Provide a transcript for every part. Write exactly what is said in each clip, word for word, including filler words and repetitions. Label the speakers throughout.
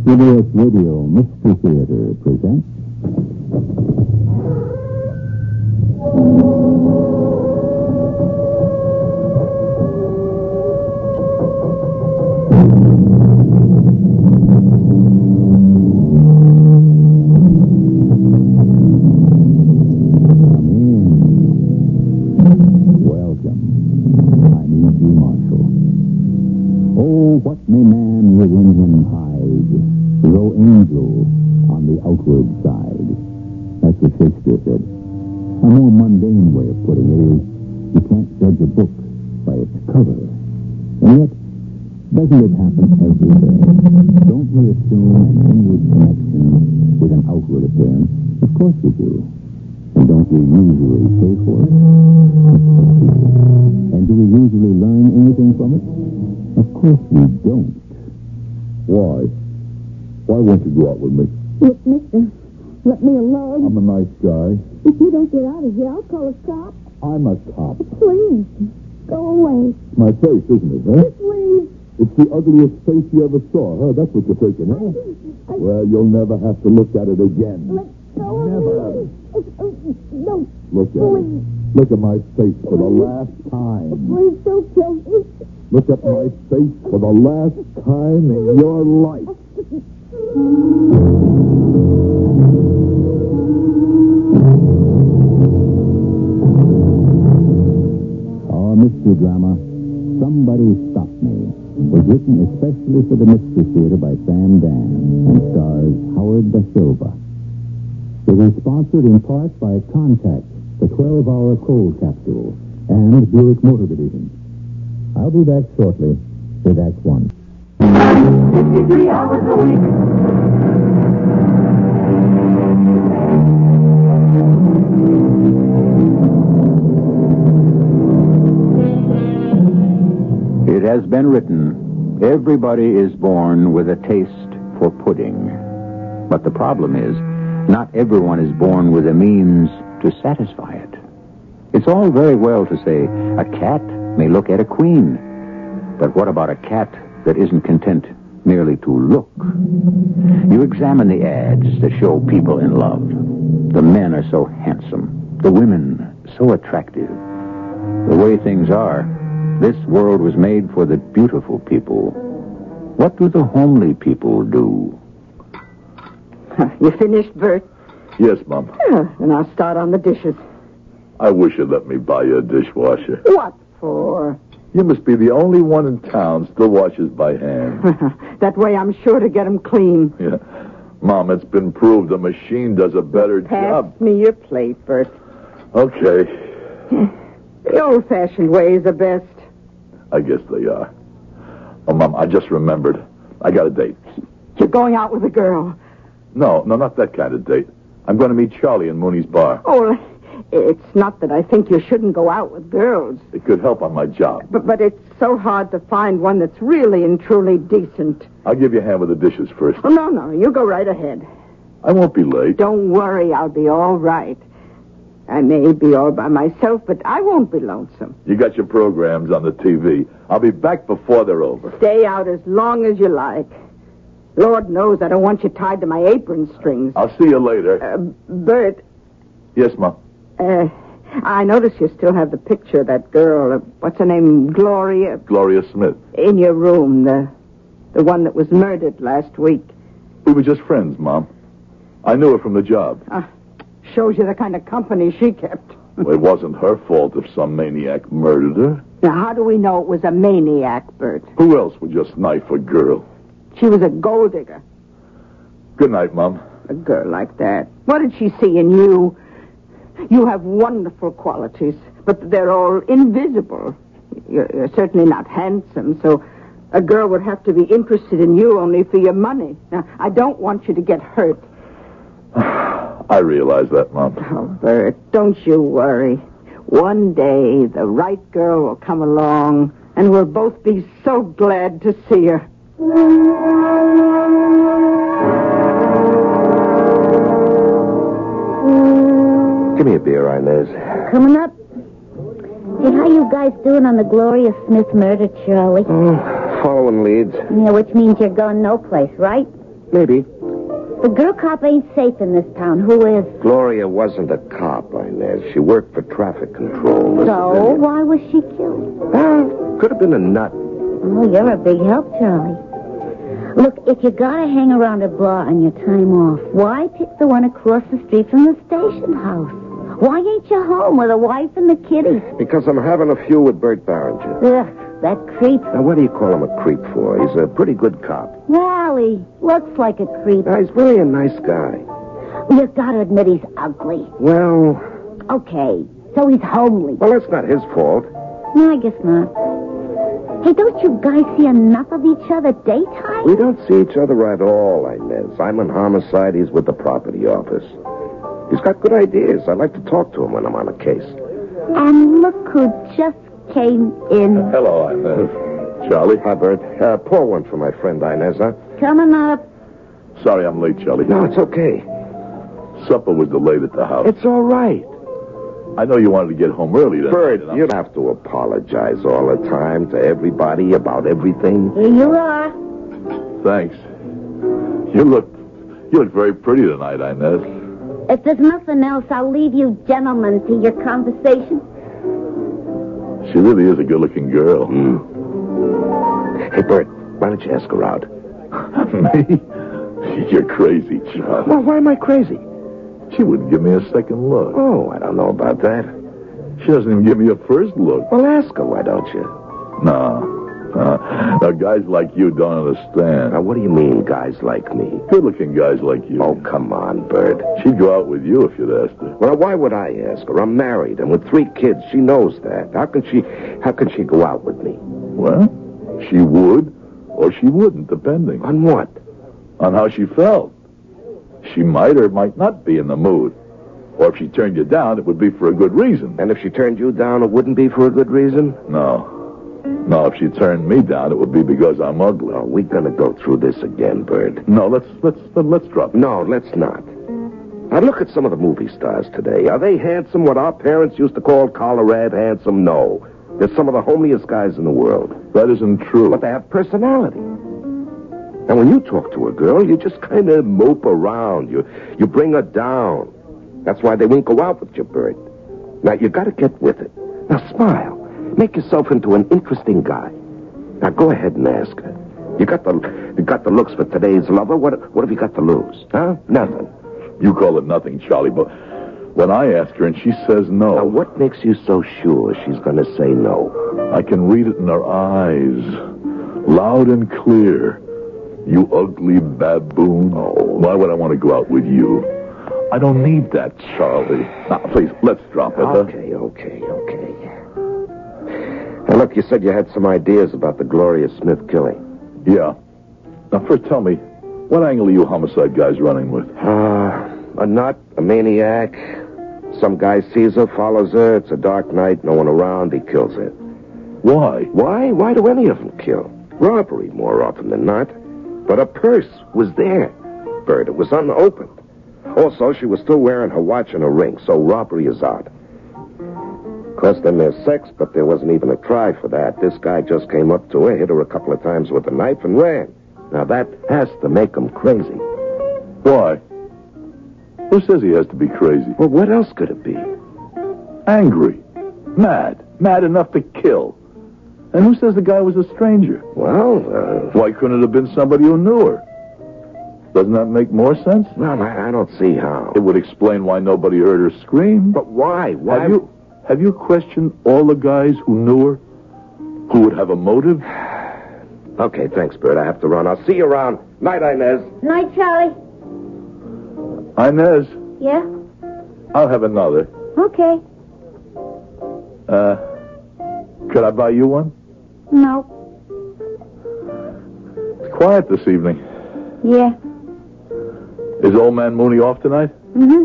Speaker 1: C B S Radio Mystery Theater presents... What may man within him hide, though angel on the outward side? That's what Shakespeare said. A more mundane way of putting it is, you can't judge a book by its cover. And yet, doesn't it happen every day? Don't we assume an inward connection with an outward appearance? Of course we do. And don't we usually pay for it? And do we usually learn anything from it? Of course we don't.
Speaker 2: Why? Why won't you go out with me?
Speaker 3: Look, mister, let me alone.
Speaker 2: I'm a nice guy.
Speaker 3: If you don't get out of here, I'll call a cop.
Speaker 2: I'm a cop.
Speaker 3: Please, go away.
Speaker 2: My face, isn't it, huh?
Speaker 3: Please.
Speaker 2: It's the ugliest face you ever saw, huh? That's what you're thinking, huh?
Speaker 3: I...
Speaker 2: Well, you'll never have to look at it again.
Speaker 3: Let go
Speaker 2: Never.
Speaker 3: of me. Uh, uh, no.
Speaker 2: Look at
Speaker 3: Please.
Speaker 2: it. Look at my face for the last time.
Speaker 3: Please don't kill me.
Speaker 2: Look at my face for the last time in your life.
Speaker 1: Our mystery drama, Somebody Stop Me, was written especially for the Mystery Theater by Sam Dan and stars Howard Da Silva. It is sponsored in part by Contact, the twelve-hour cold capsule, and Buick Motor Division. I'll be back shortly with Act One.
Speaker 4: fifty-three hours a week.
Speaker 5: It has been written, everybody is born with a taste for pudding. But the problem is, not everyone is born with the means to satisfy it. It's all very well to say, a cat may look at a queen. But what about a cat that isn't content merely to look? You examine the ads that show people in love. The men are so handsome. The women so attractive. The way things are, this world was made for the beautiful people. What do the homely people do?
Speaker 6: You finished, Bert?
Speaker 2: Yes, Mom.
Speaker 6: Yeah, then I'll start on the dishes.
Speaker 2: I wish you'd let me buy you a dishwasher.
Speaker 6: What for?
Speaker 2: You must be the only one in town still washes by hand.
Speaker 6: That way I'm sure to get them clean.
Speaker 2: Yeah. Mom, it's been proved the machine does a better
Speaker 6: Pass
Speaker 2: job.
Speaker 6: me your plate, Bert.
Speaker 2: Okay.
Speaker 6: The old-fashioned ways are best.
Speaker 2: I guess they are. Oh, Mom, I just remembered. I got a date.
Speaker 6: You're going out with a girl.
Speaker 2: No, no, not that kind of date. I'm going to meet Charlie in Mooney's bar.
Speaker 6: Oh, it's not that I think you shouldn't go out with girls.
Speaker 2: It could help on my job.
Speaker 6: But, but it's so hard to find one that's really and truly decent.
Speaker 2: I'll give you a hand with the dishes first.
Speaker 6: Oh, no, no, you go right ahead.
Speaker 2: I won't be late.
Speaker 6: Don't worry, I'll be all right. I may be all by myself, but I won't be lonesome.
Speaker 2: You got your programs on the T V. I'll be back before they're over.
Speaker 6: Stay out as long as you like. Lord knows I don't want you tied to my apron strings.
Speaker 2: I'll see you later.
Speaker 6: Uh, Bert.
Speaker 2: Yes, Mom.
Speaker 6: Uh, I notice you still have the picture of that girl. Uh, what's her name? Gloria?
Speaker 2: Gloria Smith.
Speaker 6: In your room, the the one that was murdered last week.
Speaker 2: We were just friends, Mom. I knew her from the job.
Speaker 6: Uh, shows you the kind of company she kept.
Speaker 2: Well, it wasn't her fault if some maniac murdered her.
Speaker 6: Now, how do we know it was a maniac, Bert?
Speaker 2: Who else would just knife a girl?
Speaker 6: She was a gold digger.
Speaker 2: Good night, Mom.
Speaker 6: A girl like that. What did she see in you? You have wonderful qualities, but they're all invisible. You're, you're certainly not handsome, so a girl would have to be interested in you only for your money. Now, I don't want you to get hurt.
Speaker 2: I realize that, Mom.
Speaker 6: Oh, Bert, don't you worry. One day, the right girl will come along, and we'll both be so glad to see her.
Speaker 5: Give me a beer, Inez.
Speaker 3: Coming up. Hey, how you guys doing on the Gloria Smith murder, Charlie?
Speaker 5: Oh, following leads.
Speaker 3: Yeah, which means you're going no place, right?
Speaker 7: Maybe.
Speaker 3: The girl cop ain't safe in this town. Who is?
Speaker 7: Gloria wasn't a cop, Inez. She worked for traffic control.
Speaker 3: So, why was she killed?
Speaker 7: Well, could have been a nut.
Speaker 3: Oh, you're a big help, Charlie. Look, if you gotta hang around a bar on your time off, why pick the one across the street from the station house? Why ain't you home with a wife and the kiddies?
Speaker 7: Because I'm having a few with Bert Barringer.
Speaker 3: Ugh, that creep.
Speaker 7: Now, what do you call him a creep for? He's a pretty good cop.
Speaker 3: Well, he looks like a creep.
Speaker 7: Now, he's really a nice guy.
Speaker 3: You gotta admit he's ugly.
Speaker 7: Well...
Speaker 3: Okay, so he's homely.
Speaker 7: Well, that's not his fault.
Speaker 3: No, I guess not. Hey, don't you guys see enough of each other daytime?
Speaker 7: We don't see each other at all, Inez. I'm in homicide. He's with the property office. He's got good ideas. I like to talk to him when I'm on a case.
Speaker 3: And look who just came in.
Speaker 2: Hello, Inez. Charlie.
Speaker 7: Hi, Bert. Uh, pour one for my friend Inez, huh?
Speaker 3: Coming up.
Speaker 2: Sorry I'm late, Charlie.
Speaker 7: No, it's okay.
Speaker 2: Supper was delayed at the house.
Speaker 7: It's all right.
Speaker 2: I know you wanted to get home early. Then.
Speaker 7: Bert, you don't have to apologize all the time to everybody about everything.
Speaker 3: Here you are.
Speaker 2: Thanks. You look, you look very pretty tonight, Inez.
Speaker 3: If there's nothing else, I'll leave you gentlemen to your conversation.
Speaker 2: She really is a good-looking girl.
Speaker 7: Mm. Hey, Bert, why don't you ask her out?
Speaker 2: Me? You're crazy, Charlie.
Speaker 7: Well, why am I crazy?
Speaker 2: She wouldn't give me a second look.
Speaker 7: Oh, I don't know about that.
Speaker 2: She doesn't even give me a first look.
Speaker 7: Well, ask her, why don't you?
Speaker 2: No. Uh, now, guys like you don't understand.
Speaker 7: Now, what do you mean, guys like me?
Speaker 2: Good-looking guys like you.
Speaker 7: Oh, come on, Bert.
Speaker 2: She'd go out with you if you'd asked her.
Speaker 7: Well, why would I ask her? I'm married, and with three kids, she knows that. How can she, how can she go out with me?
Speaker 2: Well, she would, or she wouldn't, depending.
Speaker 7: On what?
Speaker 2: On how she felt. She might or might not be in the mood. Or if she turned you down, it would be for a good reason.
Speaker 7: And if she turned you down, it wouldn't be for a good reason?
Speaker 2: No. No, if she turned me down, it would be because I'm ugly.
Speaker 7: Oh, we're gonna go through this again, Bert.
Speaker 2: No, let's let's let's drop it.
Speaker 7: No, let's not. Now look at some of the movie stars today. Are they handsome? What our parents used to call Colorado handsome? No. They're some of the homeliest guys in the world.
Speaker 2: That isn't true.
Speaker 7: But they have personality. And when you talk to a girl, you just kind of mope around. You you bring her down. That's why they won't go out with you, Bert. Now, you got to get with it. Now, smile. Make yourself into an interesting guy. Now, go ahead and ask her. You got the you got the looks for today's lover. What what have you got to lose? Huh? Nothing.
Speaker 2: You call it nothing, Charlie, but when I ask her and she says no...
Speaker 7: Now, what makes you so sure she's going to say no?
Speaker 2: I can read it in her eyes. Loud and clear. You ugly baboon. Oh, why would I want to go out with you? I don't need that, Charlie. Now, please, let's drop it.
Speaker 7: Okay, huh? okay, okay. Now, look, you said you had some ideas about the Gloria Smith killing.
Speaker 2: Yeah. Now, first tell me, what angle are you homicide guys running with?
Speaker 7: Uh, a nut, a maniac. Some guy sees her, follows her. It's a dark night, no one around. He kills her.
Speaker 2: Why?
Speaker 7: Why? Why do any of them kill? Robbery, more often than not. But a purse was there, Bert. It was unopened. Also, she was still wearing her watch and a ring, so robbery is out. Of course, then there's sex, but there wasn't even a try for that. This guy just came up to her, hit her a couple of times with a knife, and ran. Now, that has to make him crazy.
Speaker 2: Why? Who says he has to be crazy?
Speaker 7: Well, what else could it be?
Speaker 2: Angry. Mad. Mad enough to kill. And who says the guy was a stranger?
Speaker 7: Well, uh...
Speaker 2: why couldn't it have been somebody who knew her? Doesn't that make more sense?
Speaker 7: Well, I, I don't see how.
Speaker 2: It would explain why nobody heard her scream.
Speaker 7: But why? Why?
Speaker 2: Have you, have you questioned all the guys who knew her? Who would have a motive?
Speaker 7: Okay, thanks, Bert. I have to run. I'll see you around. Night, Inez.
Speaker 3: Night, Charlie.
Speaker 2: Inez,
Speaker 3: Yeah?
Speaker 2: I'll have another.
Speaker 3: Okay.
Speaker 2: Uh, could I buy you one?
Speaker 3: No.
Speaker 2: It's quiet this evening.
Speaker 3: Yeah.
Speaker 2: Is old man Mooney off tonight?
Speaker 3: Mm-hmm.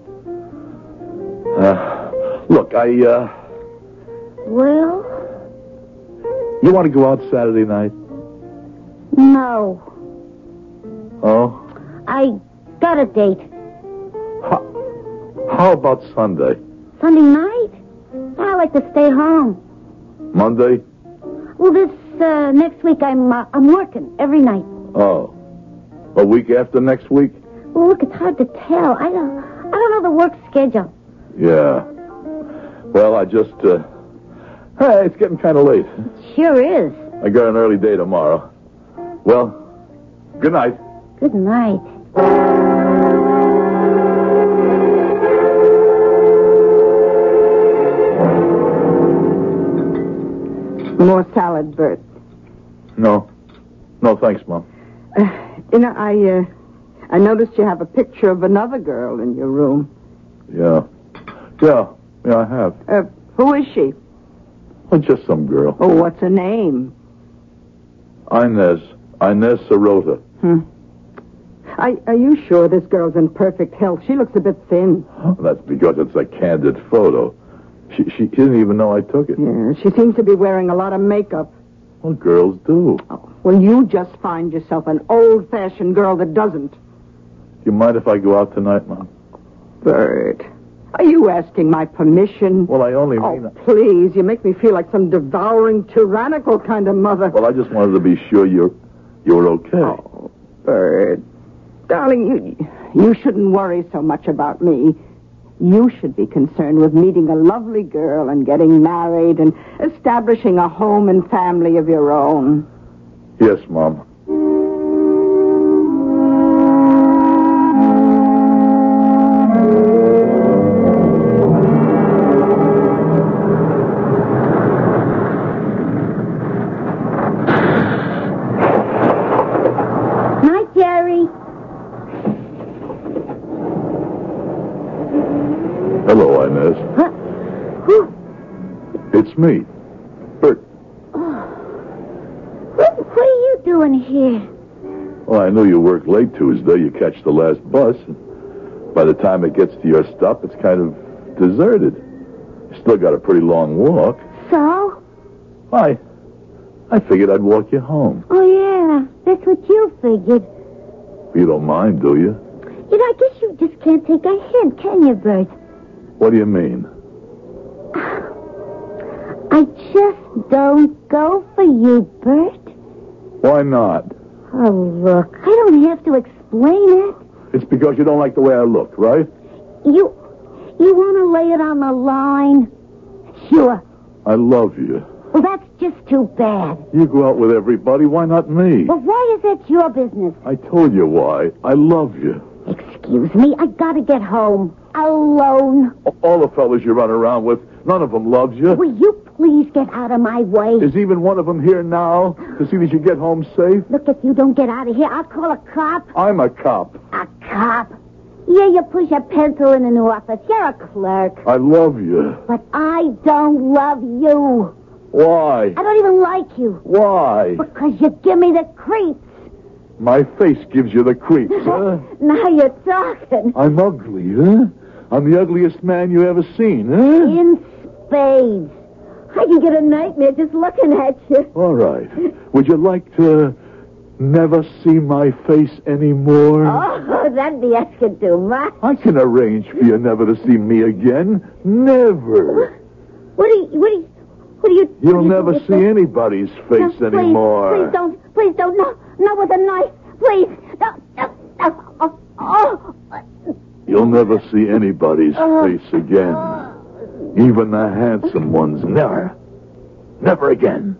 Speaker 2: Uh, look, I, uh...
Speaker 3: Well?
Speaker 2: You want to go out Saturday night?
Speaker 3: No.
Speaker 2: Oh?
Speaker 3: I got a date.
Speaker 2: How, how about Sunday?
Speaker 3: Sunday night? I like to stay home.
Speaker 2: Monday?
Speaker 3: Well, this uh, next week I'm uh, I'm working every night.
Speaker 2: Oh. A week after next week?
Speaker 3: Well, look, it's hard to tell. I don't, I don't know the work schedule.
Speaker 2: Yeah. Well, I just, uh... Hey, it's getting kind of late.
Speaker 3: It sure is.
Speaker 2: I got an early day tomorrow. Well, good night.
Speaker 3: Good night.
Speaker 6: More salad, Bert.
Speaker 2: No. No, thanks, Mom.
Speaker 6: Uh, you know, I, uh, I noticed you have a picture of another girl in your room.
Speaker 2: Yeah. Yeah. Yeah, I have.
Speaker 6: Uh, who is she?
Speaker 2: Oh, just some girl.
Speaker 6: Oh, what's her name?
Speaker 2: Inez. Inez Sirota.
Speaker 6: Hmm. Are, are you sure this girl's in perfect health? She looks a bit thin.
Speaker 2: That's because it's a candid photo. She, she didn't even know I took it.
Speaker 6: Yeah, she seems to be wearing a lot of makeup.
Speaker 2: Well, girls do.
Speaker 6: Oh, well, you just find yourself an old-fashioned girl that doesn't.
Speaker 2: Do you mind if I go out tonight, Mom?
Speaker 6: Bert, are you asking my permission?
Speaker 2: Well, I only
Speaker 6: Oh,
Speaker 2: mean...
Speaker 6: please, you make me feel like some devouring, tyrannical kind of mother.
Speaker 2: Well, I just wanted to be sure you're, you're okay.
Speaker 6: Oh, Bert. Darling, you, you shouldn't worry so much about me. You should be concerned with meeting a lovely girl and getting married and establishing a home and family of your own.
Speaker 2: Yes, Mom.
Speaker 3: Night, Jerry.
Speaker 2: Hello, Inez.
Speaker 3: Huh? Who?
Speaker 2: It's me, Bert.
Speaker 3: What, what are you doing here?
Speaker 2: Well, I knew you work late Tuesday. You catch the last bus. By the time it gets to your stop, it's kind of deserted. You still got a pretty long walk.
Speaker 3: So?
Speaker 2: I, I figured I'd walk you home.
Speaker 3: Oh, yeah. That's what you figured.
Speaker 2: You don't mind, do you?
Speaker 3: You know, I guess you just can't take a hint, can you, Bert?
Speaker 2: What do you mean?
Speaker 3: I just don't go for you, Bert.
Speaker 2: Why not?
Speaker 3: Oh, look, I don't have to explain it.
Speaker 2: It's because you don't like the way I look, right?
Speaker 3: You, you want to lay it on the line? Sure.
Speaker 2: I love you.
Speaker 3: Well, that's just too bad.
Speaker 2: You go out with everybody. Why not me?
Speaker 3: Well, why is that your business?
Speaker 2: I told you why. I love you.
Speaker 3: Excuse me, I gotta get home. Alone.
Speaker 2: All the fellas you run around with, none of them loves you.
Speaker 3: Will you please get out of my way?
Speaker 2: Is even one of them here now to see that you get home safe?
Speaker 3: Look, if you don't get out of here, I'll call a cop.
Speaker 2: I'm a cop.
Speaker 3: A cop? Yeah, you push a pencil in an office. You're a clerk.
Speaker 2: I love you.
Speaker 3: But I don't love you.
Speaker 2: Why?
Speaker 3: I don't even like you.
Speaker 2: Why?
Speaker 3: Because you give me the creeps.
Speaker 2: My face gives you the creeps, huh?
Speaker 3: Now you're talking.
Speaker 2: I'm ugly, huh? I'm the ugliest man you ever seen, huh?
Speaker 3: In spades. I can get a nightmare just looking at you.
Speaker 2: All right. Would you like to never see my face anymore?
Speaker 3: Oh, that'd be asking too much.
Speaker 2: I can arrange for you never to see me again. Never.
Speaker 3: What do you, what do you, what do you...
Speaker 2: You'll
Speaker 3: what do you
Speaker 2: never
Speaker 3: do
Speaker 2: see
Speaker 3: with
Speaker 2: anybody's face
Speaker 3: No, please,
Speaker 2: anymore.
Speaker 3: Please don't, please don't, no, not with a knife, please. No, no, no. Oh, oh.
Speaker 2: You'll never see anybody's face again. Even the handsome ones. Never. Never again.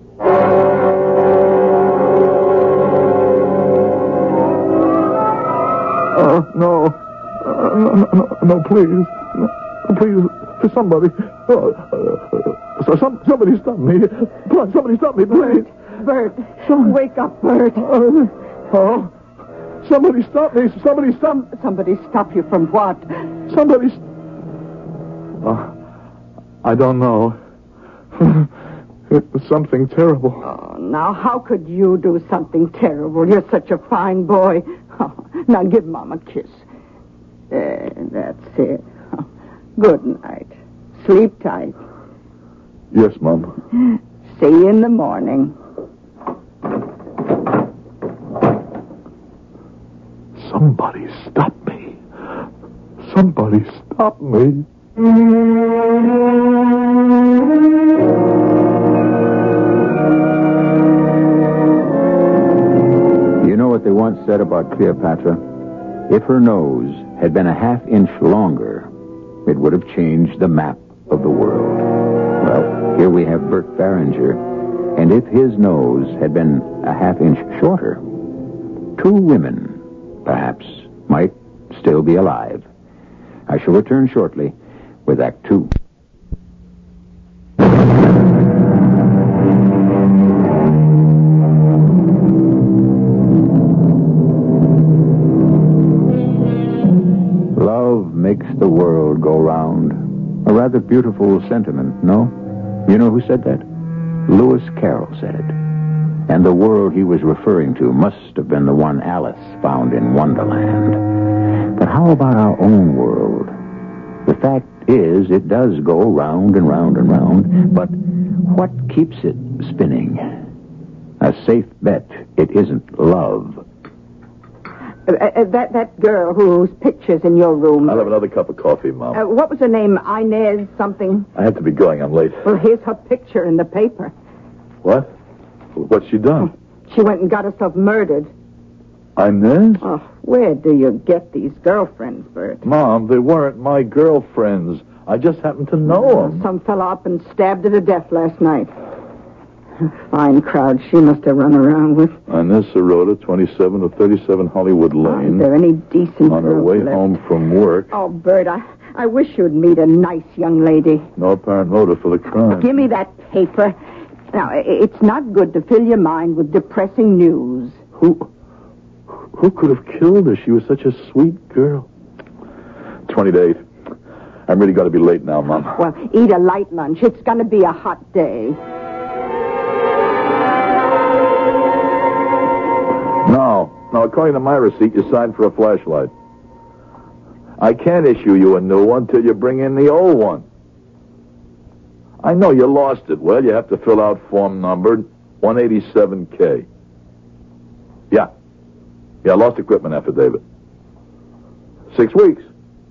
Speaker 2: Uh, no. Uh, no, no, no, please. No, please, somebody. Uh, uh, so some, somebody stop me. Somebody stop me, please.
Speaker 6: Bert, wake up, Bert.
Speaker 2: Uh, oh, somebody stop me. Somebody stop.
Speaker 6: Somebody stop you from what?
Speaker 2: Somebody. St- uh, I don't know. It was something terrible.
Speaker 6: Oh, now, how could you do something terrible? You're such a fine boy. Oh, now, give Mom a kiss. There, that's it. Oh, good night. Sleep tight.
Speaker 2: Yes, Mom.
Speaker 6: See you in the morning.
Speaker 2: Somebody stop me. Somebody stop me.
Speaker 5: You know, what they once said about Cleopatra? If her nose had been a half inch longer, it would have changed the map of the world. Well, here we have Bert Faringer, and if his nose had been a half inch shorter, two women, perhaps, might still be alive. I shall return shortly with Act Two. Love makes the world go round. A rather beautiful sentiment, no? You know who said that? Lewis Carroll said it. And the world he was referring to must have been the one Alice found in Wonderland. But how about our own world? The fact is, it does go round and round and round, but what keeps it spinning? A safe bet it isn't love.
Speaker 6: Uh, uh, that that girl whose picture's in your room.
Speaker 2: I'll have another cup of coffee, Mom.
Speaker 6: Uh, what was her name? Inez something?
Speaker 2: I have to be going. I'm late.
Speaker 6: Well, here's her picture in the paper.
Speaker 2: What? What's she done?
Speaker 6: She went and got herself murdered.
Speaker 2: Inez?
Speaker 6: Oh, where do you get these girlfriends, Bert?
Speaker 2: Mom, they weren't my girlfriends. I just happened to know them.
Speaker 6: Some fella up and stabbed her to death last night. Fine crowd she must have run around with.
Speaker 2: Inez Sirota, twenty-seven to thirty-seven Hollywood Lane.
Speaker 6: Is there any decent
Speaker 2: on her
Speaker 6: girls
Speaker 2: way
Speaker 6: left?
Speaker 2: home from work.
Speaker 6: Oh, Bert, I, I wish you'd meet a nice young lady.
Speaker 2: No apparent motive for the crime.
Speaker 6: Give me that paper. Now, i- it's not good to fill your mind with depressing news.
Speaker 2: Who... Who could have killed her? She was such a sweet girl. twenty to eight. I'm really got to be late now, Mom.
Speaker 6: Well, eat a light lunch. It's going to be a hot day.
Speaker 2: No. No, according to my receipt, you signed for a flashlight. I can't issue you a new one till you bring in the old one. I know you lost it. Well, you have to fill out form number one eighty-seven K. Yeah. Yeah, lost equipment affidavit. Six weeks.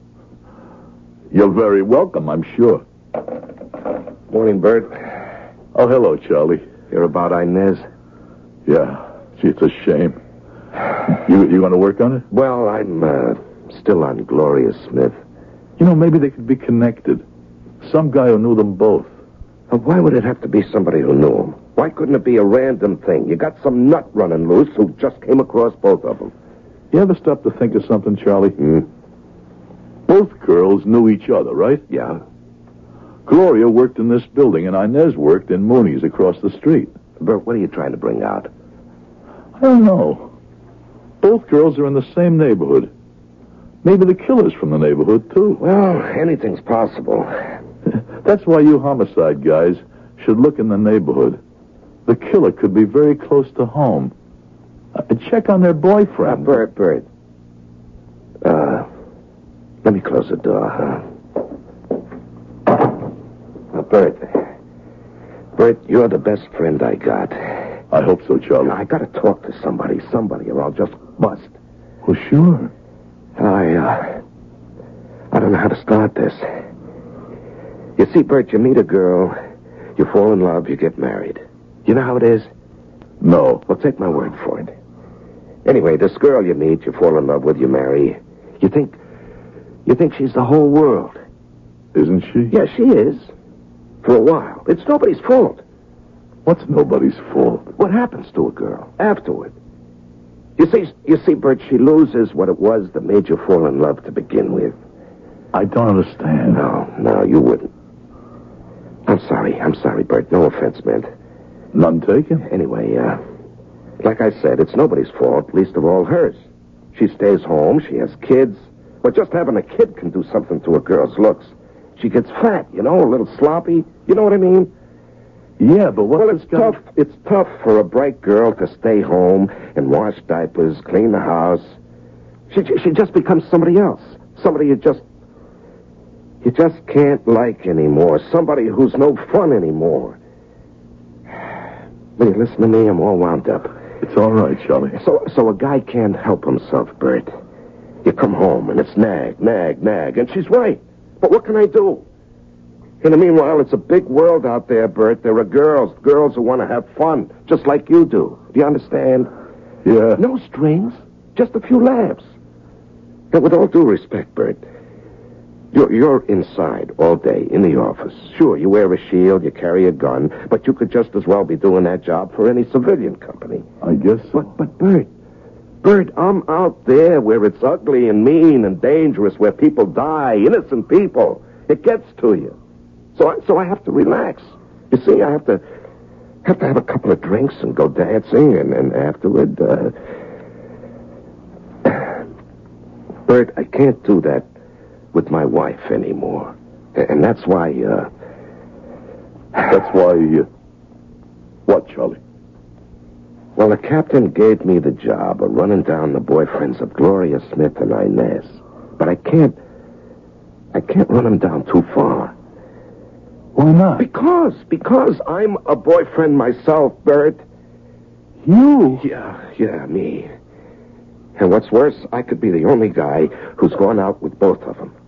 Speaker 2: You're very welcome, I'm sure.
Speaker 7: Morning, Bert.
Speaker 2: Oh, hello, Charlie.
Speaker 7: Hear about Inez?
Speaker 2: Yeah. Gee, it's a shame. You you going to work on it?
Speaker 7: Well, I'm uh, still on Gloria Smith.
Speaker 2: You know, maybe they could be connected. Some guy who knew them both.
Speaker 7: But why would it have to be somebody who knew him? Why couldn't it be a random thing? You got some nut running loose who just came across both of them.
Speaker 2: You ever stop to think of something, Charlie?
Speaker 7: Hmm?
Speaker 2: Both girls knew each other, right?
Speaker 7: Yeah.
Speaker 2: Gloria worked in this building, and Inez worked in Mooney's across the street.
Speaker 7: Bert, what are you trying to bring out?
Speaker 2: I don't know. Both girls are in the same neighborhood. Maybe the killer's from the neighborhood, too.
Speaker 7: Well, anything's possible.
Speaker 2: That's why you homicide guys should look in the neighborhood. The killer could be very close to home. Uh, check on their
Speaker 7: Uh,
Speaker 2: boyfriend.
Speaker 7: Bert, Bert. Uh, let me close the door, huh? Uh, Bert. Bert, you're the best friend I got.
Speaker 2: I hope so, Charlie.
Speaker 7: I gotta talk to somebody, somebody, or I'll just bust.
Speaker 2: Well, sure.
Speaker 7: I, uh, I don't know how to start this. You see, Bert, you meet a girl, you fall in love, you get married. You know how it is?
Speaker 2: No.
Speaker 7: Well, take my word for it. Anyway, this girl you meet, you fall in love with, you marry. You think, you think she's the whole world.
Speaker 2: Isn't she?
Speaker 7: Yeah, she is. For a while. It's nobody's fault.
Speaker 2: What's nobody's fault?
Speaker 7: What happens to a girl afterward? You see, you see, Bert, she loses what it was that made you fall in love to begin with.
Speaker 2: I don't understand.
Speaker 7: No, no, you wouldn't. I'm sorry, I'm sorry, Bert. No offense meant.
Speaker 2: None taken.
Speaker 7: Anyway, uh, like I said, it's nobody's fault, least of all hers. She stays home, she has kids. But just having a kid can do something to a girl's looks. She gets fat, you know, a little sloppy. You know what I mean?
Speaker 2: Yeah, but what's
Speaker 7: Well,
Speaker 2: this
Speaker 7: it's
Speaker 2: guy...
Speaker 7: tough. It's tough for a bright girl to stay home and wash diapers, clean the house. She she just becomes somebody else. Somebody you just you just can't like anymore. Somebody who's no fun anymore. Will you listen to me? I'm all wound up.
Speaker 2: It's all right, Charlie.
Speaker 7: So so a guy can't help himself, Bert. You come home and it's nag, nag, nag, and she's right. But what can I do? In the meanwhile, it's a big world out there, Bert. There are girls, girls who want to have fun, just like you do. Do you understand?
Speaker 2: Yeah.
Speaker 7: No strings, just a few laughs. Now, with all due respect, Bert, you're, you're inside all day in the office. Sure, you wear a shield, you carry a gun, but you could just as well be doing that job for any civilian company.
Speaker 2: I guess so.
Speaker 7: But, but Bert, Bert, I'm out there where it's ugly and mean and dangerous, where people die, innocent people. It gets to you. So I, so I have to relax. You see, I have to have to have a couple of drinks and go dancing, and, and afterward, uh... Bert, I can't do that with my wife anymore. And that's why, uh...
Speaker 2: That's why, uh... What, Charlie?
Speaker 7: Well, the captain gave me the job of running down the boyfriends of Gloria Smith and Inez. But I can't... I can't run them down too far.
Speaker 2: Why not?
Speaker 7: Because, because I'm a boyfriend myself, Bert.
Speaker 2: You?
Speaker 7: Yeah, yeah, me. And what's worse, I could be the only guy who's gone out with both of them.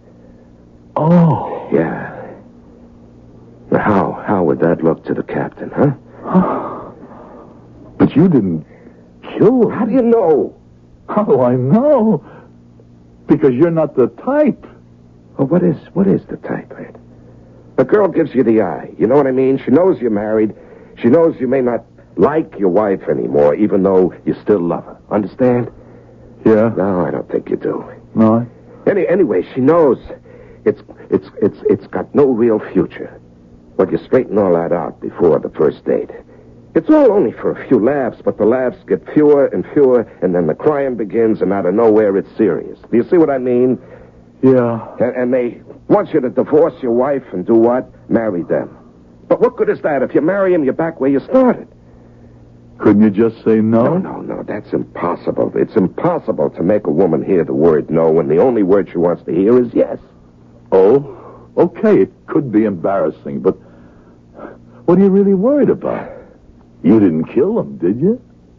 Speaker 2: Oh.
Speaker 7: Yeah. Now, how, how would that look to the captain, huh?
Speaker 2: But you didn't kill him.
Speaker 7: How do you know?
Speaker 2: How do I know? Because you're not the type.
Speaker 7: Well, what is, what is the type, Bert? A girl gives you the eye. You know what I mean? She knows you're married. She knows you may not like your wife anymore, even though you still love her. Understand?
Speaker 2: Yeah?
Speaker 7: No, I don't think you do.
Speaker 2: No?
Speaker 7: Any, anyway, she knows it's it's it's it's got no real future. But you straighten all that out before the first date. It's all only for a few laughs, but the laughs get fewer and fewer, and then the crying begins, and out of nowhere it's serious. Do you see what I mean?
Speaker 2: Yeah.
Speaker 7: And, and they want you to divorce your wife and do what? Marry them. But what good is that? If you marry him, you're back where you started.
Speaker 2: Couldn't you just say no?
Speaker 7: No, no, no. That's impossible. It's impossible to make a woman hear the word no when the only word she wants to hear is yes.
Speaker 2: Oh, okay. It could be embarrassing, but what are you really worried about? You didn't kill him, did you?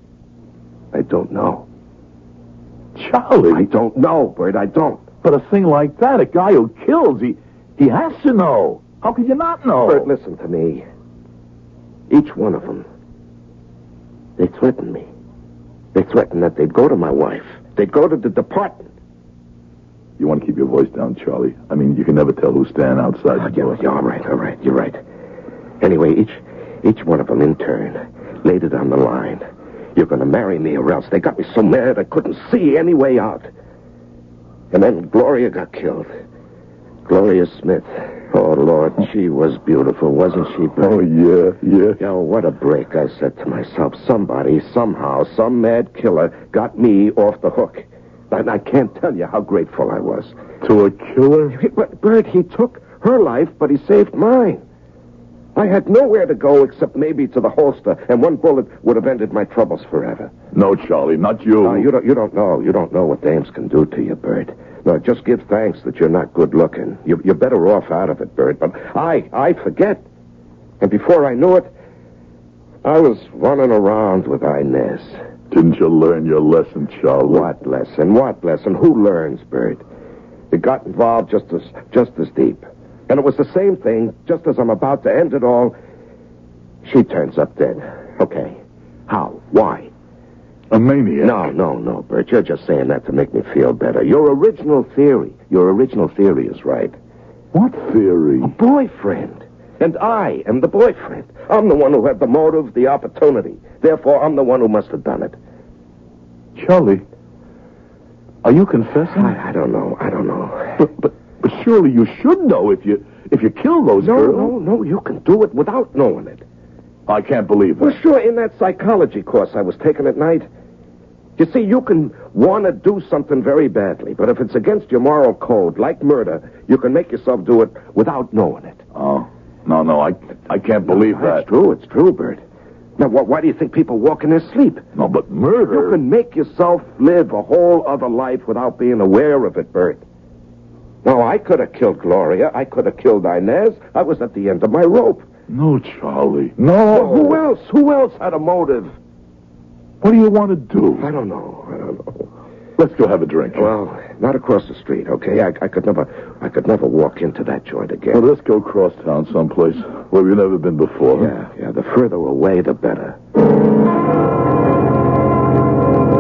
Speaker 7: I don't know.
Speaker 2: Charlie.
Speaker 7: I don't know, Bert. I don't.
Speaker 2: But a thing like that, a guy who kills, he, he has to know. How could you not know?
Speaker 7: Bert, listen to me. Each one of them, they threatened me. They threatened that they'd go to my wife. They'd go to the department.
Speaker 2: You want to keep your voice down, Charlie? I mean, you can never tell who's standing outside
Speaker 7: Oh,
Speaker 2: the
Speaker 7: yeah,
Speaker 2: door.
Speaker 7: yeah, all right, all right. You're right. Anyway, each each one of them in turn laid it on the line. You're going to marry me or else. They got me so mad I couldn't see any way out. And then Gloria got killed. Gloria Smith. Oh, Lord, she was beautiful, wasn't she, Bert?
Speaker 2: Oh, yeah, yeah.
Speaker 7: Yo, what a break, I said to myself. Somebody, somehow, some mad killer got me off the hook. And I can't tell you how grateful I was.
Speaker 2: To a killer?
Speaker 7: But, Bert, he took her life, but he saved mine. I had nowhere to go except maybe to the holster, and one bullet would have ended my troubles forever.
Speaker 2: No, Charlie, not you.
Speaker 7: No, you don't, you don't know. You don't know what dames can do to you, Bert. No, just give thanks that you're not good looking. You, you're better off out of it, Bert. But I, I forget. And before I knew it, I was running around with Inez.
Speaker 2: Didn't you learn your lesson, Charlie?
Speaker 7: What lesson? What lesson? Who learns, Bert? It got involved just as, just as deep. And it was the same thing, just as I'm about to end it all, she turns up dead. Okay. How? Why?
Speaker 2: A maniac?
Speaker 7: No, no, no, Bert. You're just saying that to make me feel better. Your original theory, your original theory is right.
Speaker 2: What theory?
Speaker 7: A boyfriend. And I am the boyfriend. I'm the one who had the motive, the opportunity. Therefore, I'm the one who must have done it.
Speaker 2: Charlie, are you confessing?
Speaker 7: I, I don't know. I don't know.
Speaker 2: But, but, but surely you should know if you if you kill those
Speaker 7: No,
Speaker 2: girls.
Speaker 7: no, no. You can do it without knowing it.
Speaker 2: I can't believe that.
Speaker 7: Well, sure, in that psychology course I was taking at night. You see, you can want to do something very badly, but if it's against your moral code, like murder, you can make yourself do it without knowing it.
Speaker 2: Oh, no, no, I I can't believe
Speaker 7: no,
Speaker 2: that.
Speaker 7: It's true, it's true, Bert. Now, wh- why do you think people walk in their sleep?
Speaker 2: No, but murder...
Speaker 7: You can make yourself live a whole other life without being aware of it, Bert. Now, I could have killed Gloria. I could have killed Inez. I was at the end of my rope.
Speaker 2: No, Charlie. No.
Speaker 7: Well, who else? Who else had a motive?
Speaker 2: What do you want to do?
Speaker 7: I don't know. I don't know.
Speaker 2: Let's go have a drink.
Speaker 7: Well, not across the street, okay? I, I could never, I could never walk into that joint again.
Speaker 2: Well, let's go cross town someplace where we've never been before.
Speaker 7: Yeah, yeah. The further away, the better.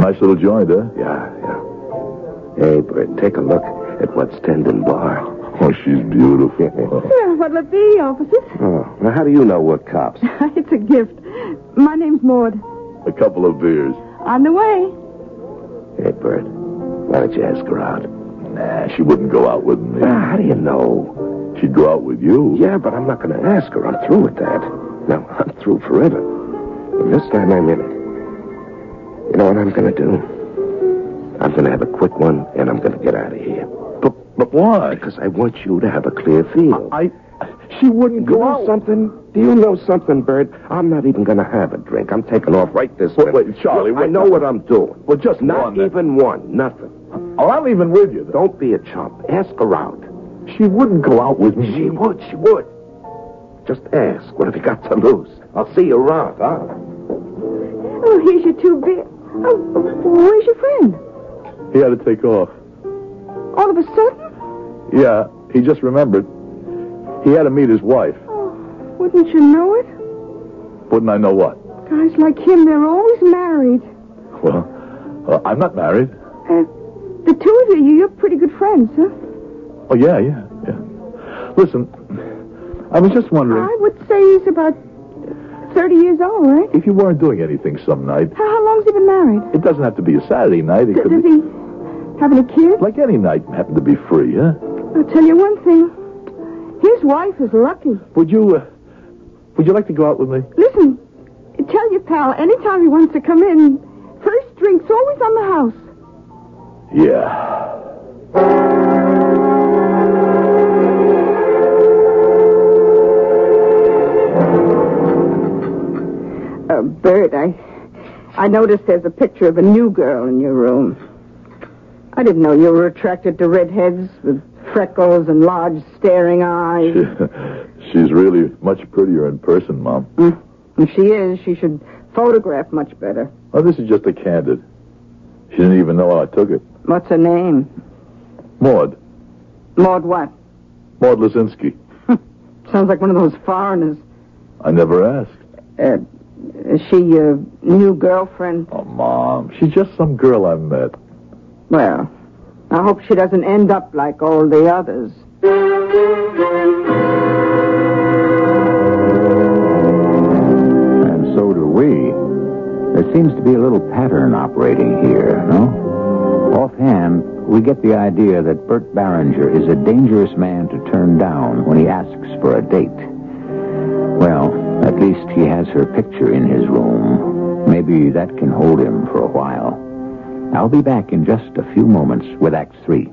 Speaker 2: Nice little joint, huh?
Speaker 7: Yeah, yeah. Hey, Bert, take a look at what's tending bar.
Speaker 2: Oh, she's beautiful.
Speaker 6: Yeah, what'll it be, officers?
Speaker 7: Oh, now how do you know we're cops?
Speaker 6: It's a gift. My name's Maud.
Speaker 2: A couple of beers.
Speaker 6: On the way.
Speaker 7: Hey, Bert, why don't you ask her out?
Speaker 2: Nah, she wouldn't go out with me.
Speaker 7: Ah, how do you know?
Speaker 2: She'd go out with you.
Speaker 7: Yeah, but I'm not going to ask her. I'm through with that. No, I'm through forever. And this time I'm in it. You know what I'm going to do? I'm going to have a quick one, and I'm going to get out of here.
Speaker 2: But, but why?
Speaker 7: Because I want you to have a clear field.
Speaker 2: I... She wouldn't
Speaker 7: You
Speaker 2: go
Speaker 7: know
Speaker 2: out.
Speaker 7: something? Do you know something, Bert? I'm not even going to have a drink. I'm taking off right this
Speaker 2: Wait,
Speaker 7: minute.
Speaker 2: wait, Charlie,
Speaker 7: I
Speaker 2: wait.
Speaker 7: know what I'm doing.
Speaker 2: Well, just
Speaker 7: Not
Speaker 2: one, then.
Speaker 7: even one. Nothing.
Speaker 2: Oh, I'm even with you.
Speaker 7: Don't be a chump. Ask her out.
Speaker 2: She wouldn't go out with me.
Speaker 7: She would. She would. Just ask. What have you got to lose? I'll see you around, huh?
Speaker 6: Oh, here's your two beer. Oh, where's your friend?
Speaker 2: He had to take off.
Speaker 6: All of a sudden?
Speaker 2: Yeah, he just remembered. He had to meet his wife.
Speaker 6: Oh, wouldn't you know it?
Speaker 2: Wouldn't I know what?
Speaker 6: Guys like him, they're always married.
Speaker 2: Well, uh, I'm not married.
Speaker 6: Uh, the two of you, you're pretty good friends, huh?
Speaker 2: Oh, yeah, yeah, yeah. Listen, I was just wondering,
Speaker 6: I would say he's about thirty years old, right?
Speaker 2: if you weren't doing anything some night,
Speaker 6: How, how long's he been married?
Speaker 2: it doesn't have to be a Saturday night. It
Speaker 6: D-
Speaker 2: could
Speaker 6: does
Speaker 2: be,
Speaker 6: he have any kids?
Speaker 2: like any night, happen to be free, huh?
Speaker 6: I'll tell you one thing. His wife is lucky.
Speaker 2: Would you, uh, would you like to go out with me?
Speaker 6: Listen, tell your pal anytime he wants to come in, first drink's always on the house.
Speaker 2: Yeah.
Speaker 6: Uh, Bert, I, I noticed there's a picture of a new girl in your room. I didn't know you were attracted to redheads with freckles and large staring eyes.
Speaker 2: She's really much prettier in person, Mom.
Speaker 6: Mm. If she is, she should photograph much better.
Speaker 2: Oh, this is just a candid. She didn't even know I took it.
Speaker 6: What's her name?
Speaker 2: Maud.
Speaker 6: Maud what?
Speaker 2: Maud Lazinski.
Speaker 6: Sounds like one of those foreigners.
Speaker 2: I never asked.
Speaker 6: Uh, is she your new girlfriend?
Speaker 2: Oh, Mom, she's just some girl I met.
Speaker 6: Well, I hope she doesn't end up like all the others.
Speaker 5: And so do we. There seems to be a little pattern operating here, no? Offhand, we get the idea that Bert Barringer is a dangerous man to turn down when he asks for a date. Well, at least he has her picture in his room. Maybe that can hold him for a while. I'll be back in just a few moments with Act Three.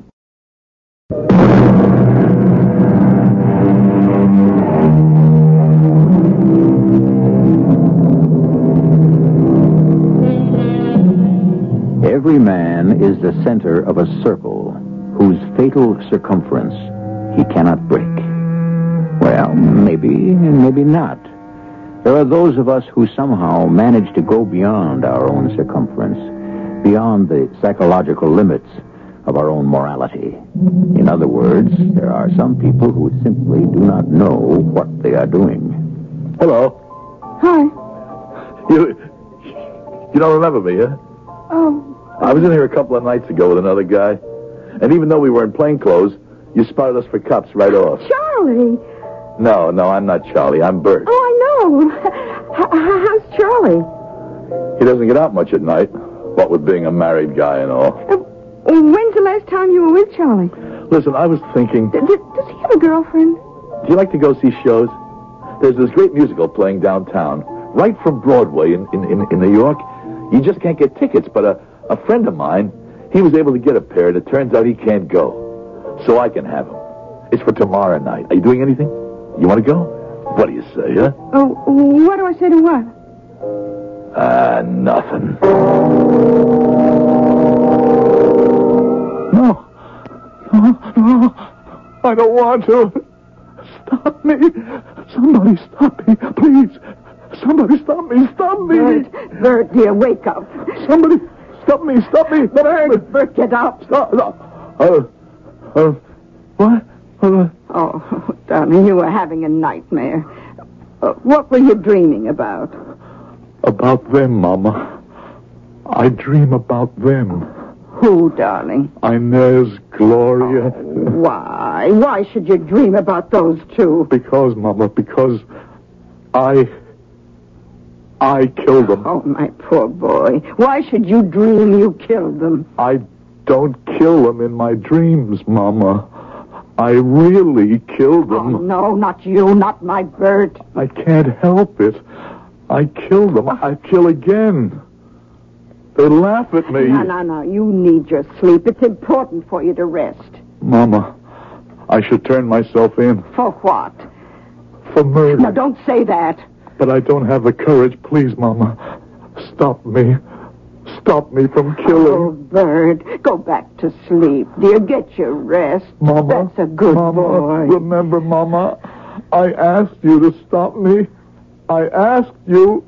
Speaker 5: Every man is the center of a circle whose fatal circumference he cannot break. Well, maybe and maybe not. There are those of us who somehow manage to go beyond our own circumference, beyond the psychological limits of our own morality. In other words, there are some people who simply do not know what they are doing.
Speaker 2: Hello.
Speaker 6: Hi.
Speaker 2: You, you don't remember me, huh?
Speaker 6: Oh,
Speaker 2: I was in here a couple of nights ago with another guy. And even though we were in plain clothes, you spotted us for cops right off.
Speaker 6: Charlie.
Speaker 2: No, no, I'm not Charlie. I'm Bert.
Speaker 6: Oh, I know. H- how's Charlie?
Speaker 2: He doesn't get out much at night, what with being a married guy and all.
Speaker 6: Uh, when's the last time you were with Charlie?
Speaker 2: Listen, I was thinking,
Speaker 6: D- d- does he have a girlfriend?
Speaker 2: do you like to go see shows? There's this great musical playing downtown, right from Broadway in, in, in, in New York. You just can't get tickets, but a, a friend of mine, he was able to get a pair, and it turns out he can't go. So I can have them. It's for tomorrow night. Are you doing anything? You want to go? What do you say, huh?
Speaker 6: Oh, what do I say to what?
Speaker 2: Ah, uh, nothing. No. No, no. I don't want to. Stop me. Somebody stop me, please. Somebody stop me. Stop me.
Speaker 6: Bert, Bert, dear, wake up.
Speaker 2: Somebody stop me. Stop me.
Speaker 6: Bert, Bert, get up.
Speaker 2: Stop. Stop. Uh, uh, what? Uh,
Speaker 6: Oh, darling, you were having a nightmare. Uh, what were you dreaming about?
Speaker 2: about them, Mama. I dream about them.
Speaker 6: Who, darling?
Speaker 2: Inez, Gloria.
Speaker 6: Why? Why should you dream about those two?
Speaker 2: Because, Mama, because I... I killed them.
Speaker 6: Oh, my poor boy. Why should you dream you killed them?
Speaker 2: I don't kill them in my dreams, Mama. I really killed them.
Speaker 6: Oh, no, not you, not my Bert.
Speaker 2: I can't help it. I kill them. I kill again. They laugh at me.
Speaker 6: No, no, no. You need your sleep. It's important for you to rest.
Speaker 2: Mama, I should turn myself in.
Speaker 6: For what?
Speaker 2: For murder.
Speaker 6: Now, don't say that.
Speaker 2: But I don't have the courage. Please, Mama, stop me. Stop me from killing.
Speaker 6: Oh, Bert, go back to sleep, dear. Get your rest.
Speaker 2: Mama.
Speaker 6: That's a good
Speaker 2: Mama,
Speaker 6: boy.
Speaker 2: Remember, Mama, I asked you to stop me. I asked you.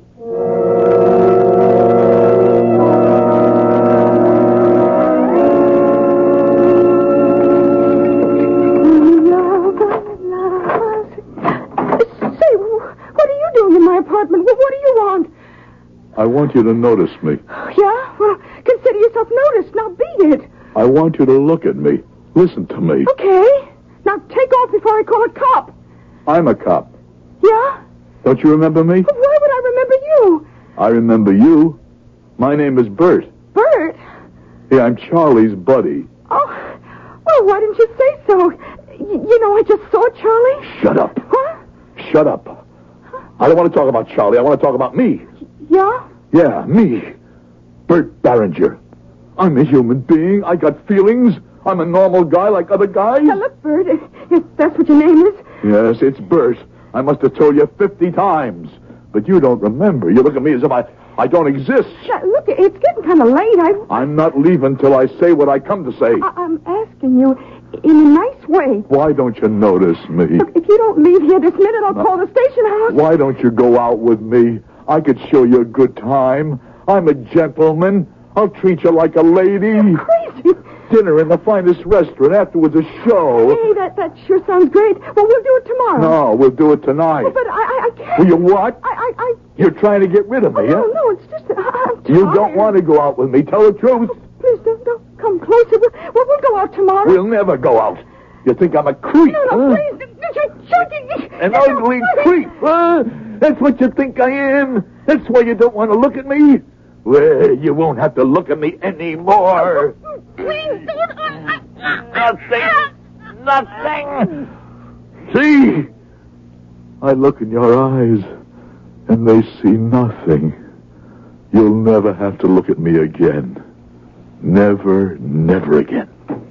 Speaker 6: Say, what are you doing in my apartment? What do you want?
Speaker 2: I want you to notice me.
Speaker 6: Yeah? Well, consider yourself noticed. Now beat it.
Speaker 2: I want you to look at me. Listen to me.
Speaker 6: Okay. Now take off before I call a cop.
Speaker 2: I'm a cop.
Speaker 6: Yeah?
Speaker 2: Don't you remember me?
Speaker 6: But why would I remember you?
Speaker 2: I remember you. My name is Bert.
Speaker 6: Bert?
Speaker 2: Yeah, I'm Charlie's buddy.
Speaker 6: Oh, well, why didn't you say so? Y- you know, I just saw Charlie.
Speaker 2: Shut up.
Speaker 6: What?
Speaker 2: Shut up. I don't want to talk about Charlie. I want to talk about me.
Speaker 6: Yeah?
Speaker 2: Yeah, me. Bert Barringer. I'm a human being. I got feelings. I'm a normal guy like other guys.
Speaker 6: Now, look, Bert, if, if that's what your name is.
Speaker 2: Yes, it's Bert. I must have told you fifty times. But you don't remember. You look at me as if I, I don't exist.
Speaker 6: Now, look, it's getting kind of late. I,
Speaker 2: I'm not leaving till I say what I come to say.
Speaker 6: I, I'm asking you in a nice way.
Speaker 2: Why don't you notice me?
Speaker 6: Look, if you don't leave here this minute, I'll call the station house.
Speaker 2: Why don't you go out with me? I could show you a good time. I'm a gentleman. I'll treat you like a lady.
Speaker 6: You're crazy.
Speaker 2: Dinner in the finest restaurant. Afterwards, a show.
Speaker 6: Hey, that, that sure sounds great. Well, we'll do it tomorrow.
Speaker 2: No, we'll do it tonight.
Speaker 6: Oh, but I, I, I can't.
Speaker 2: Will you what?
Speaker 6: I, I, I...
Speaker 2: You're trying to get rid of me,
Speaker 6: Oh,
Speaker 2: huh?
Speaker 6: no, no, it's just that I- I'm tired.
Speaker 2: You don't want to go out with me. Tell the truth.
Speaker 6: Please, don't, don't come closer. We'll, we'll, we'll go out tomorrow.
Speaker 2: We'll never go out. You think I'm a creep,
Speaker 6: No, no,
Speaker 2: huh?
Speaker 6: please. You're joking.
Speaker 2: An
Speaker 6: No, no,
Speaker 2: ugly
Speaker 6: please.
Speaker 2: creep, huh? That's what you think I am? That's why you don't want to look at me? Well, you won't have to look at me anymore.
Speaker 6: Please don't.
Speaker 2: Nothing. Nothing. See? I look in your eyes, and they see nothing. You'll never have to look at me again. Never, never again.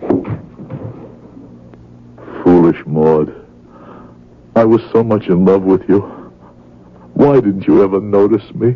Speaker 2: Foolish Maud. I was so much in love with you. Why didn't you ever notice me?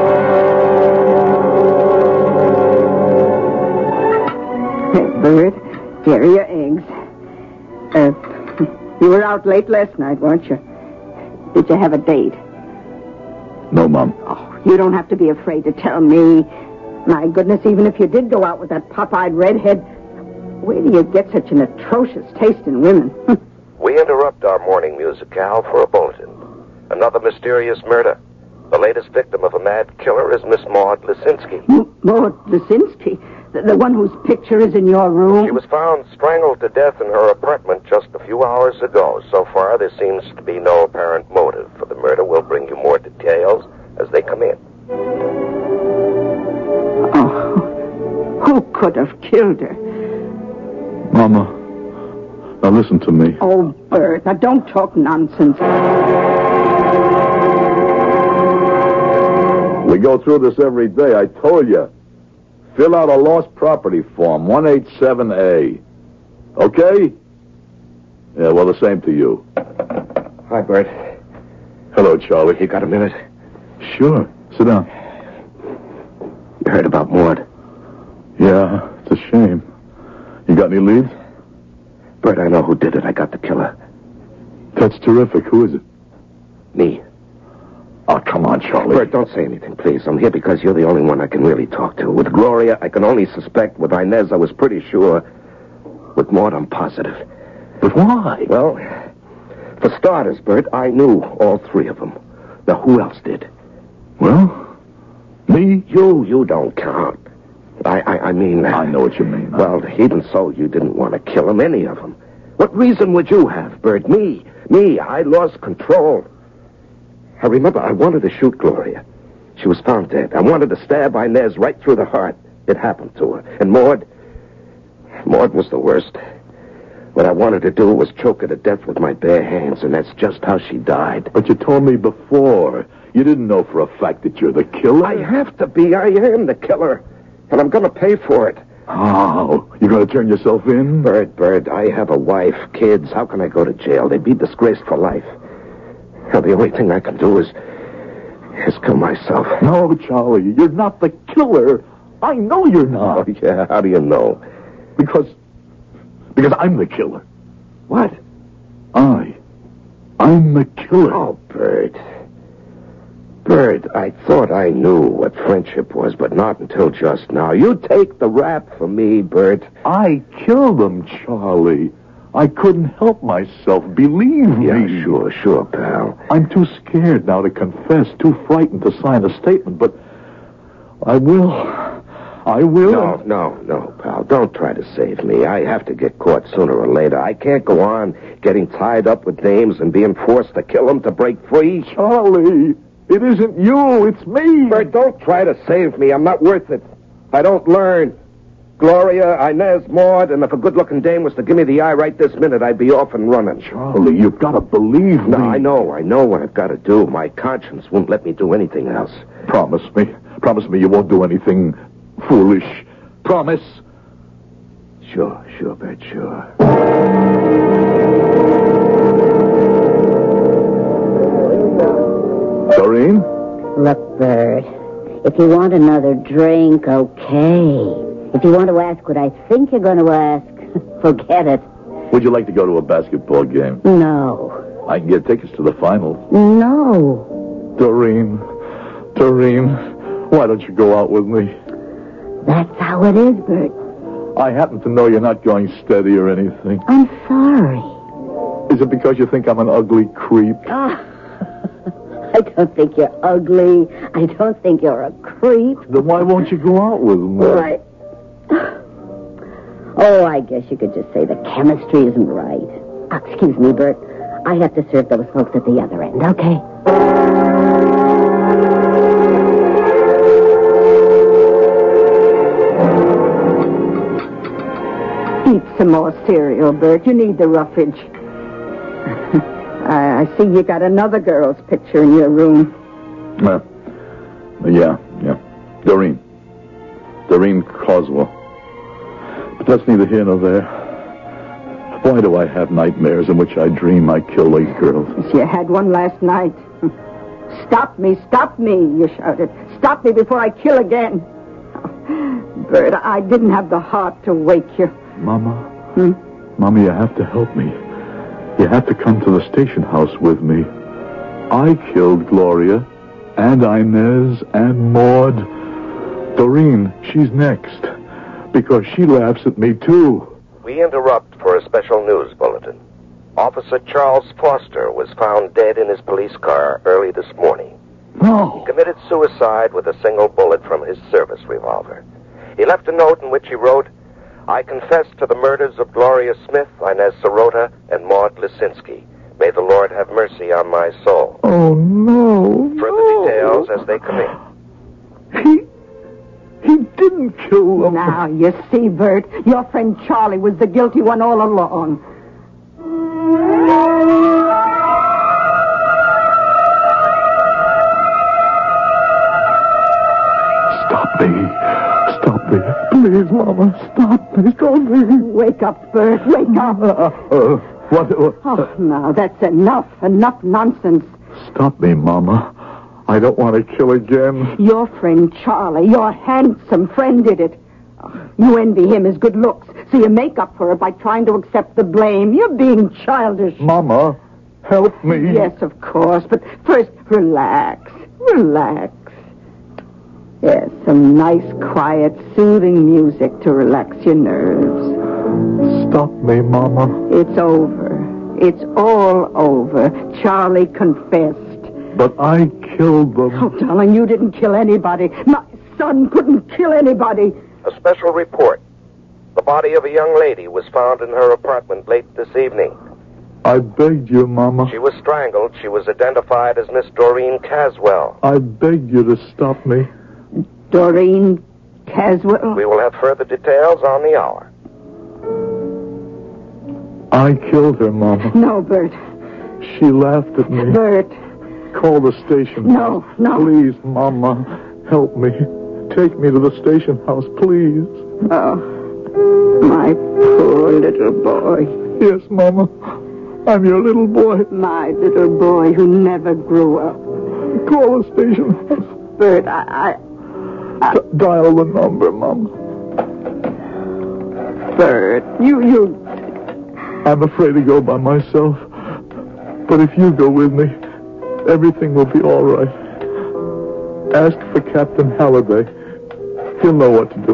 Speaker 6: Hey, Bert, here are your eggs. Uh, you were out late last night, weren't you? Did you have a date?
Speaker 2: No, Mom.
Speaker 6: Oh, you don't have to be afraid to tell me. My goodness, even if you did go out with that pop-eyed redhead, where do you get such an atrocious taste in women?
Speaker 7: We interrupt our morning musicale for a bulletin. Another mysterious murder. The latest victim of a mad killer is Miss Maud Lisinski.
Speaker 6: M- Maud Lisinski, the, the one whose picture is in your room.
Speaker 7: She was found strangled to death in her apartment just a few hours ago. So far, there seems to be no apparent motive for the murder. We'll bring you more details as they come in.
Speaker 6: Oh, who could have killed her?
Speaker 2: Mama, now listen to me.
Speaker 6: Oh, Bert, now don't talk nonsense.
Speaker 2: We go through this every day, I told you. Fill out a lost property form, one eighty-seven A. Okay? Yeah, well, the same to you.
Speaker 7: Hi, Bert.
Speaker 2: Hello, Charlie.
Speaker 7: You got a minute?
Speaker 2: Sure. Sit down.
Speaker 7: You heard about Maud?
Speaker 2: Yeah, it's a shame. You got any leads?
Speaker 7: Bert, I know who did it. I got the killer.
Speaker 2: That's terrific. Who is it?
Speaker 7: Me.
Speaker 2: Oh, come on, Charlie.
Speaker 7: Bert, don't say anything, please. I'm here because you're the only one I can really talk to. With Gloria, I can only suspect. With Inez, I was pretty sure. With Maud, I'm positive.
Speaker 2: But why?
Speaker 7: Well, for starters, Bert, I knew all three of them. Now, who else did?
Speaker 2: Well, me?
Speaker 7: You, you don't count. I mean...
Speaker 2: I know what you mean.
Speaker 7: Well, even so, you didn't want to kill them, any of them. What reason would you have, Bert? Me. Me. I lost control. I remember I wanted to shoot Gloria. She was found dead. I wanted to stab Inez right through the heart. It happened to her. And Maud... Maud was the worst. What I wanted to do was choke her to death with my bare hands, and that's just how she died.
Speaker 2: But you told me before. You didn't know for a fact that you're the killer.
Speaker 7: I have to be. I am the killer. And I'm going to pay for it.
Speaker 2: How? You're going to turn yourself in?
Speaker 7: Bert, Bert, I have a wife, kids. How can I go to jail? They'd be disgraced for life. Now, the only thing I can do is... is kill myself.
Speaker 2: No, Charlie, you're not the killer. I know you're not.
Speaker 7: Oh, yeah? How do you know?
Speaker 2: Because... because I'm the killer.
Speaker 7: What?
Speaker 2: I. I'm the killer.
Speaker 7: Oh, Bert. Bert, I thought I knew what friendship was, but not until just now. You take the rap for me, Bert.
Speaker 2: I killed them, Charlie. I couldn't help myself. Believe me.
Speaker 7: Yeah, sure, sure, pal.
Speaker 2: I'm too scared now to confess, too frightened to sign a statement, but I will. I will.
Speaker 7: No, no, no, pal. Don't try to save me. I have to get caught sooner or later. I can't go on getting tied up with names and being forced to kill them to break free.
Speaker 2: Charlie, it isn't you. It's me.
Speaker 7: Bert, don't try to save me. I'm not worth it. I don't learn. Gloria, Inez, Maud, and if a good-looking dame was to give me the eye right this minute, I'd be off and running.
Speaker 2: Charlie, you've got to believe me.
Speaker 7: No, I know. I know what I've got to do. My conscience won't let me do anything else.
Speaker 2: Promise me. Promise me you won't do anything foolish. Promise.
Speaker 7: Sure, sure, Bert, sure.
Speaker 2: Doreen?
Speaker 3: Look, Bert, if you want another drink, okay. If you want to ask what I think you're going to ask, forget it.
Speaker 2: Would you like to go to a basketball game?
Speaker 3: No.
Speaker 2: I can get tickets to the finals.
Speaker 3: No.
Speaker 2: Doreen, Doreen, why don't you go out with me?
Speaker 3: That's how it is, Bert.
Speaker 2: I happen to know you're not going steady or anything.
Speaker 3: I'm sorry.
Speaker 2: Is it because you think I'm an ugly creep?
Speaker 3: Ah. I don't think you're ugly. I don't think you're a creep.
Speaker 2: Then why won't you go out with me?
Speaker 3: Why? Oh, I guess you could just say the chemistry isn't right. Oh, excuse me, Bert. I have to serve those folks at the other end, okay?
Speaker 6: Eat some more cereal, Bert. You need the roughage. I, I see you got another girl's picture in your room.
Speaker 2: Uh, yeah, yeah. Doreen. Doreen Coswell. But that's neither here nor there. Why do I have nightmares in which I dream I kill these girls?
Speaker 6: You had one last night. Stop me, stop me, you shouted. Stop me before I kill again. Oh, Bert, I didn't have the heart to wake you.
Speaker 2: Mama?
Speaker 6: Hmm?
Speaker 2: Mama, you have to help me. You have to come to the station house with me. I killed Gloria, and Inez, and Maud. Doreen, she's next. Because she laughs at me, too.
Speaker 8: We interrupt for a special news bulletin. Officer Charles Foster was found dead in his police car early this morning.
Speaker 2: No.
Speaker 8: He committed suicide with a single bullet from his service revolver. He left a note in which he wrote, I confess to the murders of Gloria Smith, Inez Sirota, and Maud Lisinski. May the Lord have mercy on my soul.
Speaker 2: Oh, no.
Speaker 8: Further
Speaker 2: no.
Speaker 8: details as they come in.
Speaker 2: He... He didn't kill them.
Speaker 6: Now, you see, Bert, your friend Charlie was the guilty one all along.
Speaker 2: Stop me. Stop me. Please, Mama, stop me. Stop me.
Speaker 6: Wake up, Bert, wake up.
Speaker 2: Uh, uh, what? what
Speaker 6: Oh, now, that's enough, enough nonsense.
Speaker 2: Stop me, Mama. I don't want to kill again.
Speaker 6: Your friend Charlie, your handsome friend did it. Oh, you envy him his good looks, so you make up for it by trying to accept the blame. You're being childish.
Speaker 2: Mama, help me.
Speaker 6: Yes, of course, but first, relax. Relax. Yes, some nice, quiet, soothing music to relax your nerves.
Speaker 2: Stop me, Mama.
Speaker 6: It's over. It's all over. Charlie confessed.
Speaker 2: But I killed them.
Speaker 6: Oh, darling, you didn't kill anybody. My son couldn't kill anybody.
Speaker 8: A special report. The body of a young lady was found in her apartment late this evening.
Speaker 2: I begged you, Mama.
Speaker 8: She was strangled. She was identified as Miss Doreen Caswell.
Speaker 2: I begged you to stop me.
Speaker 6: Doreen Caswell?
Speaker 8: We will have further details on the hour.
Speaker 2: I killed her, Mama.
Speaker 6: No, Bert.
Speaker 2: She laughed at me.
Speaker 6: Bert.
Speaker 2: Call the station.
Speaker 6: No, no.
Speaker 2: Please, Mama, help me. Take me to the station house, please.
Speaker 6: Oh, my poor little boy.
Speaker 2: Yes, Mama. I'm your little boy.
Speaker 6: My little boy who never grew up.
Speaker 2: Call the station house.
Speaker 6: Bert, I... I, I...
Speaker 2: D- dial the number, Mama.
Speaker 6: Bert, you, you...
Speaker 2: I'm afraid to go by myself. But if you go with me, everything will be all right. Ask for Captain Halliday. He'll know what to do.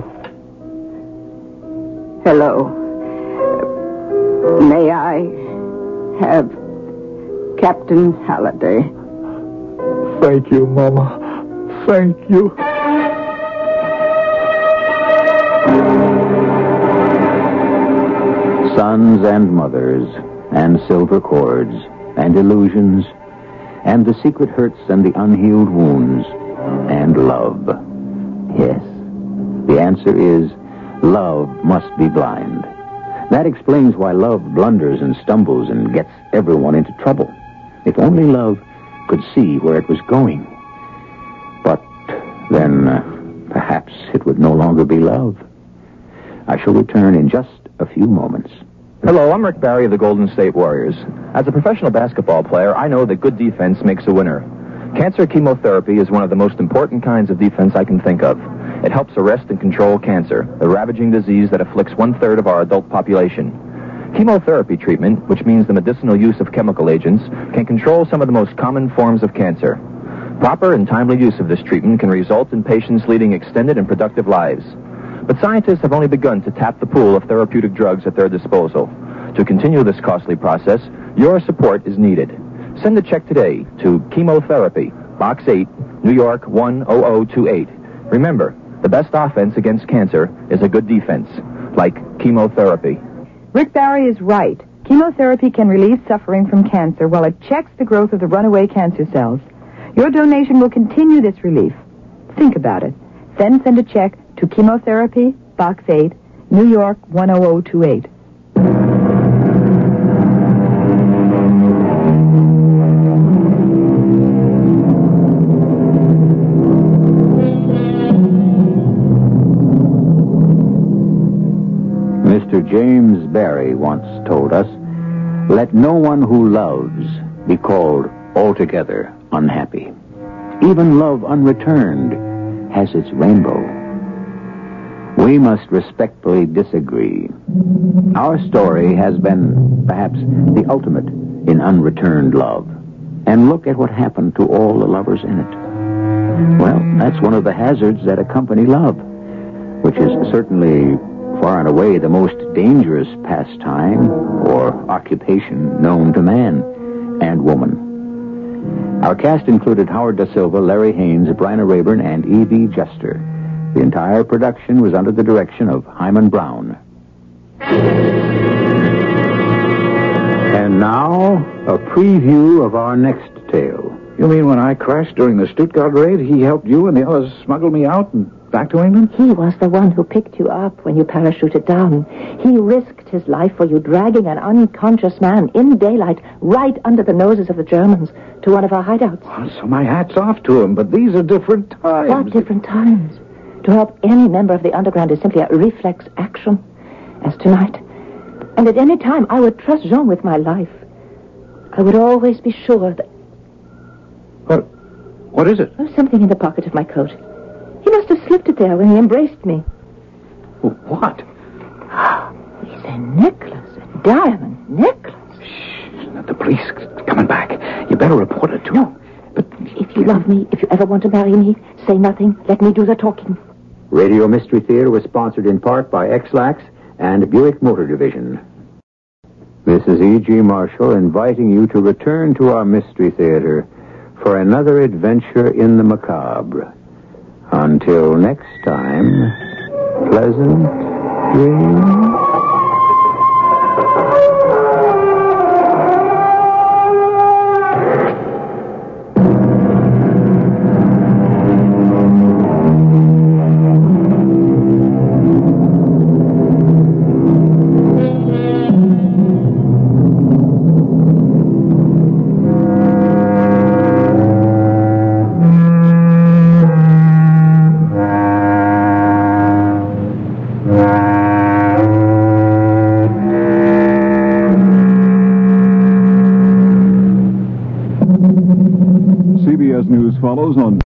Speaker 6: Hello. May I have Captain Halliday?
Speaker 2: Thank you, Mama. Thank you.
Speaker 5: Sons and mothers, and silver cords, and illusions, and the secret hurts and the unhealed wounds, and love. Yes, the answer is love must be blind. That explains why love blunders and stumbles and gets everyone into trouble. If only love could see where it was going. But then uh, perhaps it would no longer be love. I shall return in just a few moments.
Speaker 9: Hello, I'm Rick Barry of the Golden State Warriors. As a professional basketball player, I know that good defense makes a winner. Cancer chemotherapy is one of the most important kinds of defense I can think of. It helps arrest and control cancer, the ravaging disease that afflicts one-third of our adult population. Chemotherapy treatment, which means the medicinal use of chemical agents, can control some of the most common forms of cancer. Proper and timely use of this treatment can result in patients leading extended and productive lives. But scientists have only begun to tap the pool of therapeutic drugs at their disposal. To continue this costly process, your support is needed. Send a check today to Chemotherapy, Box eight, New York one oh oh two eight. Remember, the best offense against cancer is a good defense, like chemotherapy.
Speaker 10: Rick Barry is right. Chemotherapy can relieve suffering from cancer while it checks the growth of the runaway cancer cells. Your donation will continue this relief. Think about it. Then send a check to Chemotherapy, Box eight, New York one oh oh two eight.
Speaker 5: Mister James Barry once told us, "Let no one who loves be called altogether unhappy. Even love unreturned has its rainbow." We must respectfully disagree. Our story has been perhaps the ultimate in unreturned love. And look at what happened to all the lovers in it. Well, that's one of the hazards that accompany love, which is certainly far and away the most dangerous pastime or occupation known to man and woman. Our cast included Howard Da Silva, Larry Haynes, Bryna Rayburn, and Evie Juster. The entire production was under the direction of Hyman Brown. And now, a preview of our next tale.
Speaker 11: You mean when I crashed during the Stuttgart raid, he helped you and the others smuggle me out and back to England?
Speaker 12: He was the one who picked you up when you parachuted down. He risked his life for you, dragging an unconscious man in daylight right under the noses of the Germans to one of our hideouts.
Speaker 11: Oh, so my hat's off to him, but these are different times.
Speaker 12: What different times? To help any member of the underground is simply a reflex action, as tonight. And at any time, I would trust Jean with my life. I would always be sure that...
Speaker 11: What? What is it?
Speaker 12: There was something in the pocket of my coat. He must have slipped it there when he embraced me.
Speaker 11: What?
Speaker 12: It's a necklace, a diamond necklace.
Speaker 11: Shh, the police coming back. You better report it to
Speaker 12: No, but if you love me, if you ever want to marry me, say nothing. Let me do the talking.
Speaker 5: Radio Mystery Theater was sponsored in part by X-Lax and Buick Motor Division. This is E G. Marshall inviting you to return to our Mystery Theater for another adventure in the macabre. Until next time, Pleasant dreams.
Speaker 13: C B S News follows on